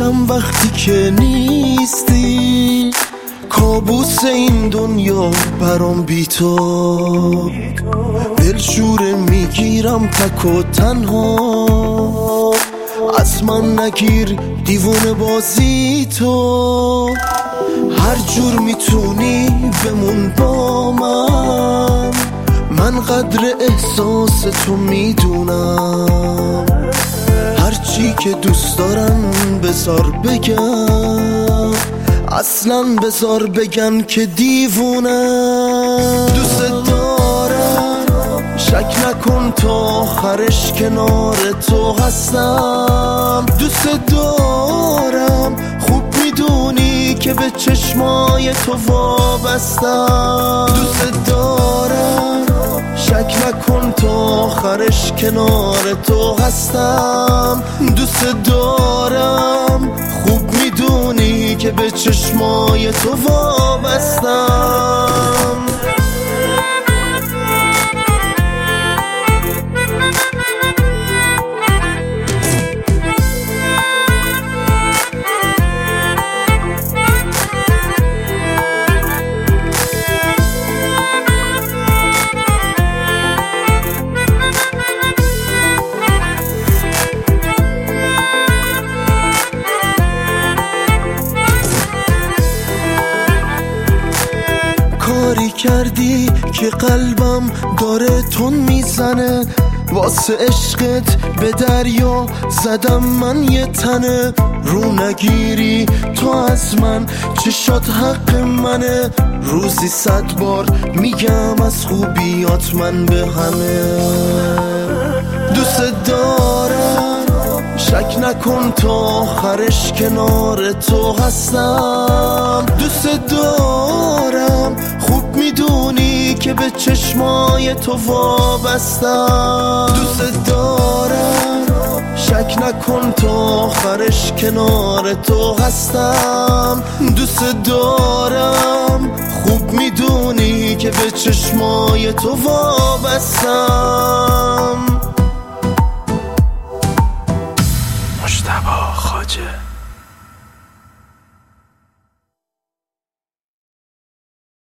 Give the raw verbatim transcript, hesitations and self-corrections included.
میشم وقتی که نیستی، کابوس این دنیا برام بی تو، دلشوره میگیرم تک و تنها، از من نگیر دیوونه بازی تو، هر جور میتونی بمون با من، من قدر احساس تو میدونم، هرچی که دوست دارم بذار بگم، اصلا بذار بگن که دیوونم. دوست دارم شک نکن تا آخرش کنار تو هستم، دوست دارم خوب میدونی که به چشمای تو وابستم، دوست دارم شک نکن تا آخرش کنار تو هستم، دوست دارم خوب میدونی که به چشمای تو وابستم. کاری کردی که قلبم داره تون میزنه، واسه عشقت به دریا زدم من یه تنه، رو نگیری تو از من چشات حق منه، روزی صد بار میگم از خوبیات من به همه، دوست دارم شک نکن تا آخرش کنار تو هستم، دوست دارم خوب میدونی که به چشمای تو وابستم، دوست دارم شک نکن تا آخرش کنار تو هستم، دوست دارم خوب میدونی که به چشمای تو وابستم. مجتبی خواجه.